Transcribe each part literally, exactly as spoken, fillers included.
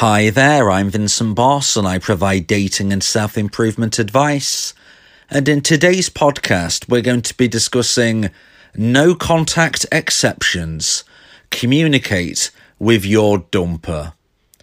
Hi there, I'm Vincent Boss and I provide dating and self-improvement advice. And in today's podcast, we're going to be discussing no contact exceptions. Communicate with your dumper.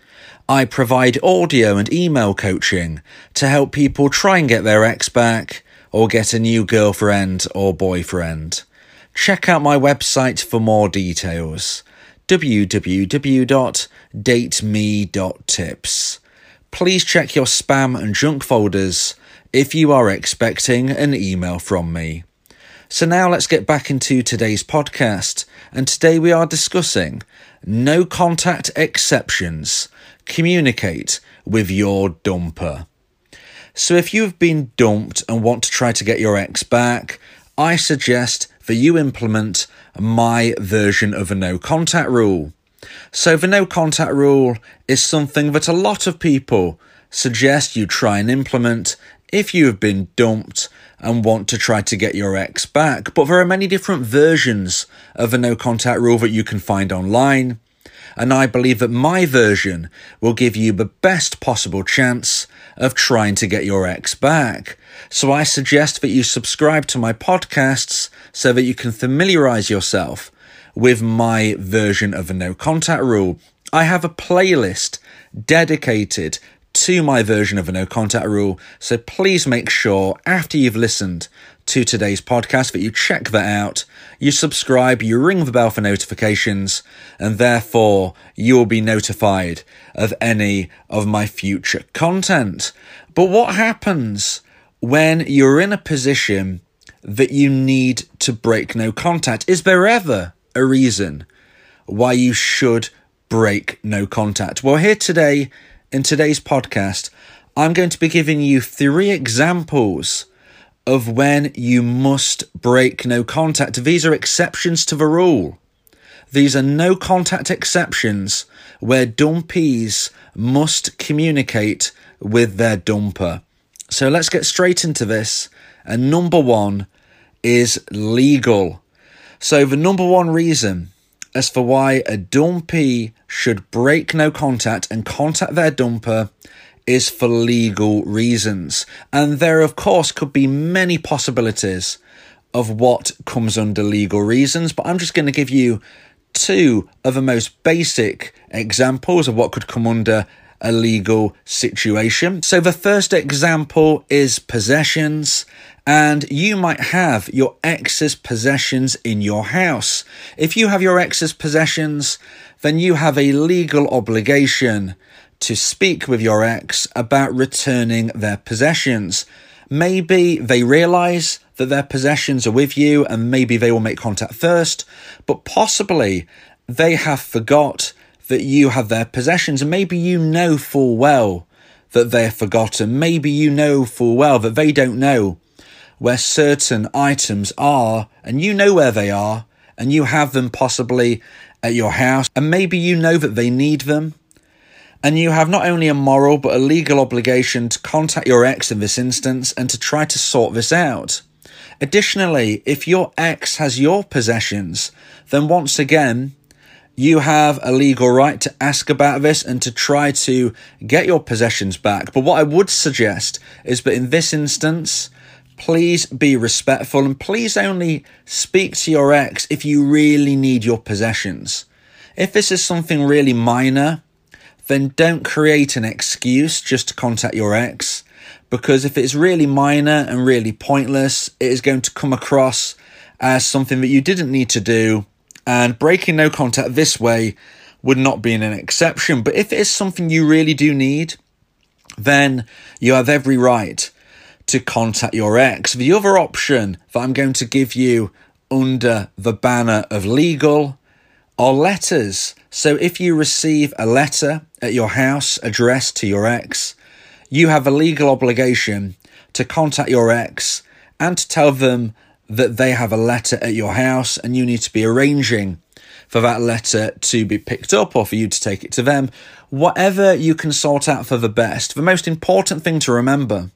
I provide audio and email coaching to help people try and get their ex back or get a new girlfriend or boyfriend. Check out my website for more details. w w w dot date me dot tips. Please check your spam and junk folders if you are expecting an email from me. So now let's get back into today's podcast, and today we are discussing no contact exceptions. Communicate with your dumper. So if you've been dumped and want to try to get your ex back, I suggest that you implement my version of a no contact rule. So the no contact rule is something that a lot of people suggest you try and implement if you have been dumped and want to try to get your ex back. But there are many different versions of a no contact rule that you can find online. And I believe that my version will give you the best possible chance of trying to get your ex back. So I suggest that you subscribe to my podcasts so that you can familiarize yourself with my version of a no contact rule. I have a playlist dedicated to my version of a no contact rule. So please make sure after you've listened to today's podcast that you check that out, you subscribe, you ring the bell for notifications, and therefore you will be notified of any of my future content. But what happens when you're in a position that you need to break no contact? Is there ever a reason why you should break no contact? Well, here today, in today's podcast, I'm going to be giving you three examples of when you must break no contact. These are exceptions to the rule. These are no contact exceptions where dumpees must communicate with their dumper. So let's get straight into this. And number one is legal. So the number one reason as for why a dumpee should break no contact and contact their dumper is for legal reasons. And there, of course, could be many possibilities of what comes under legal reasons, but I'm just going to give you two of the most basic examples of what could come under a legal situation. So the first example is possessions, and you might have your ex's possessions in your house. If you have your ex's possessions, then you have a legal obligation to speak with your ex about returning their possessions. Maybe they realise that their possessions are with you and maybe they will make contact first, but possibly they have forgot that you have their possessions, and maybe you know full well that they're forgotten. Maybe you know full well that they don't know where certain items are, and you know where they are, and you have them possibly at your house, and maybe you know that they need them. And you have not only a moral but a legal obligation to contact your ex in this instance and to try to sort this out. Additionally, if your ex has your possessions, then once again, you have a legal right to ask about this and to try to get your possessions back. But what I would suggest is that in this instance, please be respectful and please only speak to your ex if you really need your possessions. If this is something really minor, then don't create an excuse just to contact your ex, because if it's really minor and really pointless, it is going to come across as something that you didn't need to do, and breaking no contact this way would not be an exception. But if it is something you really do need, then you have every right to contact your ex. The other option that I'm going to give you under the banner of legal are letters. So if you receive a letter at your house addressed to your ex, you have a legal obligation to contact your ex and to tell them that they have a letter at your house and you need to be arranging for that letter to be picked up or for you to take it to them. Whatever you can sort out for the best. The most important thing to remember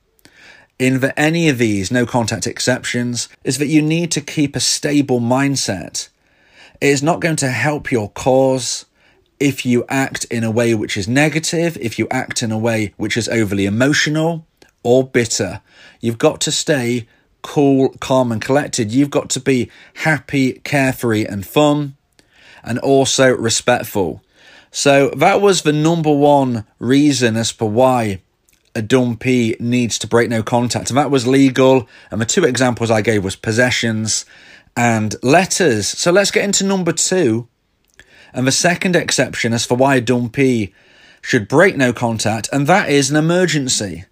in the, any of these no contact exceptions is that you need to keep a stable mindset. It is not going to help your cause if you act in a way which is negative, if you act in a way which is overly emotional or bitter. You've got to stay cool, calm and collected. You've got to be happy, carefree and fun, and also respectful. So that was the number one reason as to why a dumpy needs to break no contact. And that was legal. And the two examples I gave was possessions and letters. So let's get into number two. And the second exception as for why a dumpy should break no contact, and that is an emergency.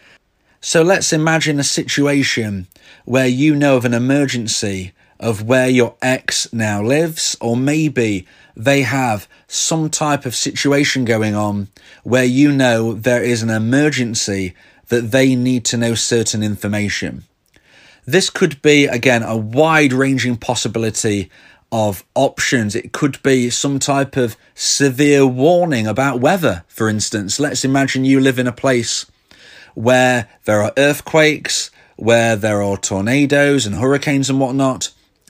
So let's imagine a situation where you know of an emergency of where your ex now lives, or maybe they have some type of situation going on where you know there is an emergency that they need to know certain information. This could be, again, a wide-ranging possibility of options. It could be some type of severe warning about weather, for instance. Let's imagine you live in a place where there are earthquakes, where there are tornadoes and hurricanes and whatnot.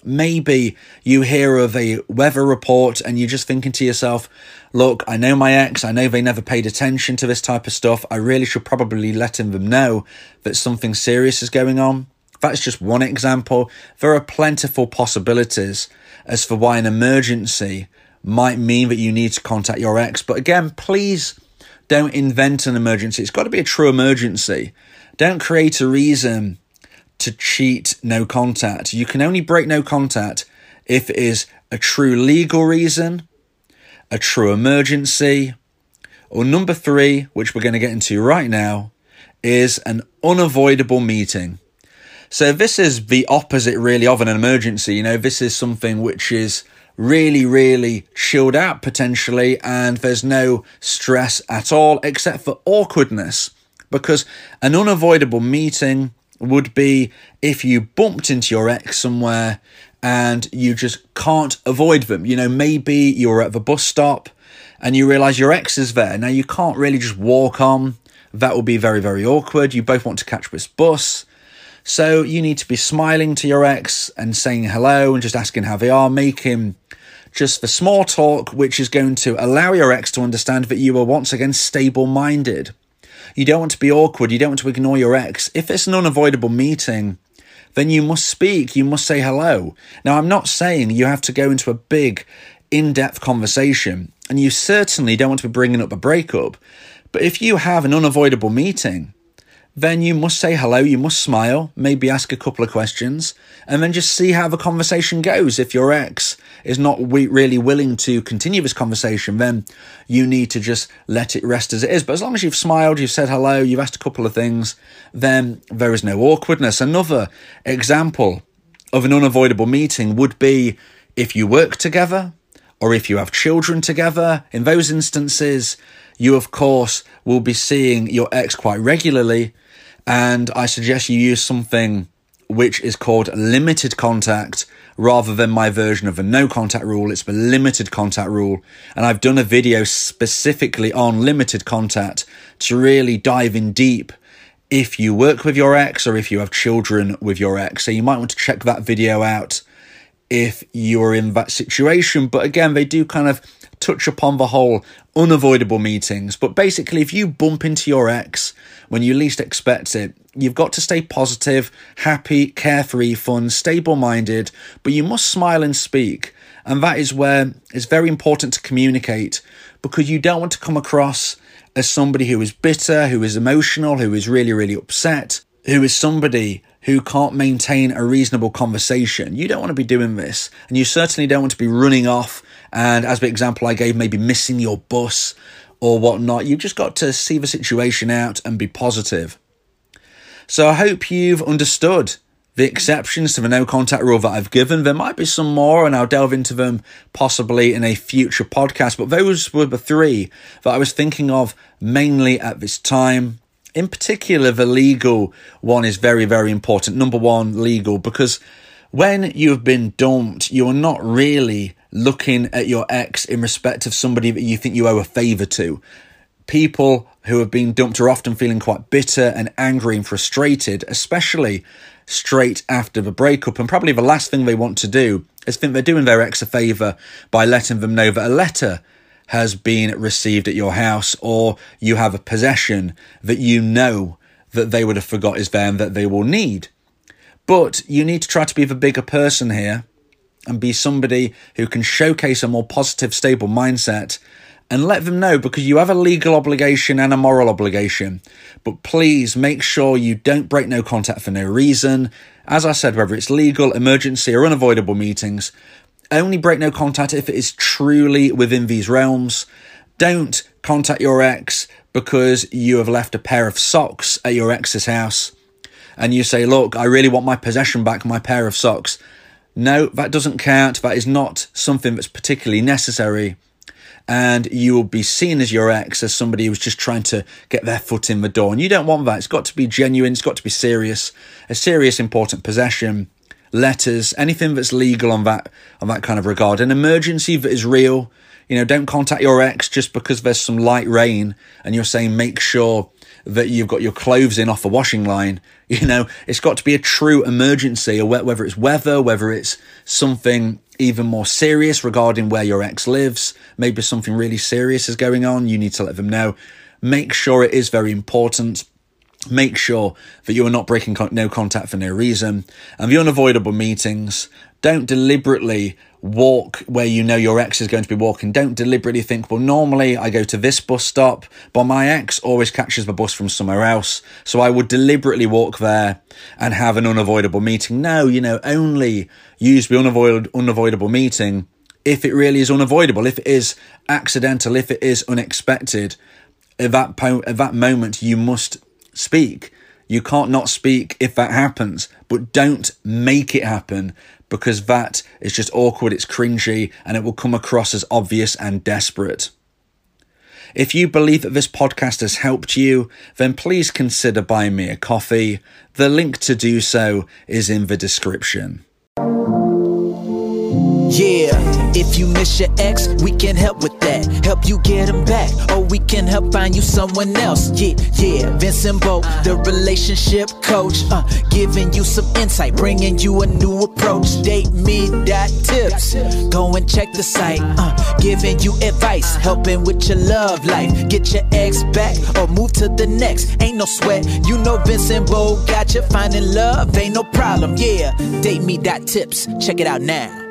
Maybe you hear of a weather report and you're just thinking to yourself, look, I know my ex, I know they never paid attention to this type of stuff. I really should probably letting them know that something serious is going on. That's just one example. There are plentiful possibilities as for why an emergency might mean that you need to contact your ex. But again, please don't invent an emergency. It's got to be a true emergency. Don't create a reason to cheat no contact. You can only break no contact if it is a true legal reason, a true emergency, or number three, which we're going to get into right now, is an unavoidable meeting. So this is the opposite really of an emergency. You know, this is something which is really, really chilled out potentially, and there's no stress at all except for awkwardness, because an unavoidable meeting would be if you bumped into your ex somewhere and you just can't avoid them. You know, maybe you're at the bus stop and you realise your ex is there. Now, you can't really just walk on. That will be very, very awkward. You both want to catch this bus. So you need to be smiling to your ex and saying hello and just asking how they are, making just the small talk, which is going to allow your ex to understand that you are once again stable-minded. You don't want to be awkward. You don't want to ignore your ex. If it's an unavoidable meeting, then you must speak. You must say hello. Now, I'm not saying you have to go into a big, in-depth conversation, and you certainly don't want to be bringing up a breakup. But if you have an unavoidable meeting, then you must say hello, you must smile, maybe ask a couple of questions, and then just see how the conversation goes. If your ex is not we- really willing to continue this conversation, then you need to just let it rest as it is. But as long as you've smiled, you've said hello, you've asked a couple of things, then there is no awkwardness. Another example of an unavoidable meeting would be if you work together or if you have children together. In those instances, you, of course, will be seeing your ex quite regularly. And I suggest you use something which is called limited contact rather than my version of a no contact rule. It's the limited contact rule. And I've done a video specifically on limited contact to really dive in deep if you work with your ex or if you have children with your ex. So you might want to check that video out if you're in that situation. But again, they do kind of touch upon the whole unavoidable meetings. But basically, if you bump into your ex when you least expect it, you've got to stay positive, happy, carefree, fun, stable-minded, but you must smile and speak. And that is where it's very important to communicate, because you don't want to come across as somebody who is bitter, who is emotional, who is really, really upset, who is somebody who can't maintain a reasonable conversation. You don't want to be doing this. And you certainly don't want to be running off and, as the example I gave, maybe missing your bus or whatnot. You've just got to see the situation out and be positive. So I hope you've understood the exceptions to the no contact rule that I've given. There might be some more, and I'll delve into them possibly in a future podcast. But those were the three that I was thinking of mainly at this time. In particular, the legal one is very, very important. Number one, legal, because when you've been dumped, you're not really looking at your ex in respect of somebody that you think you owe a favour to. People who have been dumped are often feeling quite bitter and angry and frustrated, especially straight after the breakup. And probably the last thing they want to do is think they're doing their ex a favour by letting them know that a letter has been received at your house, or you have a possession that you know that they would have forgot is there and that they will need. But you need to try to be the bigger person here and be somebody who can showcase a more positive, stable mindset and let them know, because you have a legal obligation and a moral obligation. But please make sure you don't break no contact for no reason. As I said, whether it's legal, emergency or unavoidable meetings, only break no contact if it is truly within these realms. Don't contact your ex because you have left a pair of socks at your ex's house and you say, look, I really want my possession back, my pair of socks. No, that doesn't count. That is not something that's particularly necessary. And you will be seen as your ex as somebody who's just trying to get their foot in the door. And you don't want that. It's got to be genuine. It's got to be serious. A serious, important possession. Letters, anything that's legal on that on that kind of regard. An emergency that is real. You know, don't contact your ex just because there's some light rain and you're saying make sure that you've got your clothes in off the washing line. You know, it's got to be a true emergency, or whether it's weather, whether it's something even more serious regarding where your ex lives. Maybe something really serious is going on. You need to let them know. Make sure it is very important. Make sure that you are not breaking con- no contact for no reason. And the unavoidable meetings, don't deliberately walk where you know your ex is going to be walking. Don't deliberately think, well, normally I go to this bus stop, but my ex always catches the bus from somewhere else, so I would deliberately walk there and have an unavoidable meeting. No, you know, only use the unavoid- unavoidable meeting if it really is unavoidable, if it is accidental, if it is unexpected. At that, po- at that moment, you must speak. You can't not speak if that happens, but don't make it happen, because that is just awkward, it's cringy, and it will come across as obvious and desperate. If you believe that this podcast has helped you, then please consider buying me a coffee. The link to do so is in the description. Yeah, if you miss your ex, we can help with that. Help you get him back, or we can help find you someone else. Yeah, yeah, Vincent Bo, the relationship coach, uh, giving you some insight, bringing you a new approach. Date me dot tips, go and check the site, uh, giving you advice, helping with your love life. Get your ex back or move to the next. Ain't no sweat, you know Vincent Bo got you. Finding love ain't no problem. Yeah, date me dot tips, check it out now.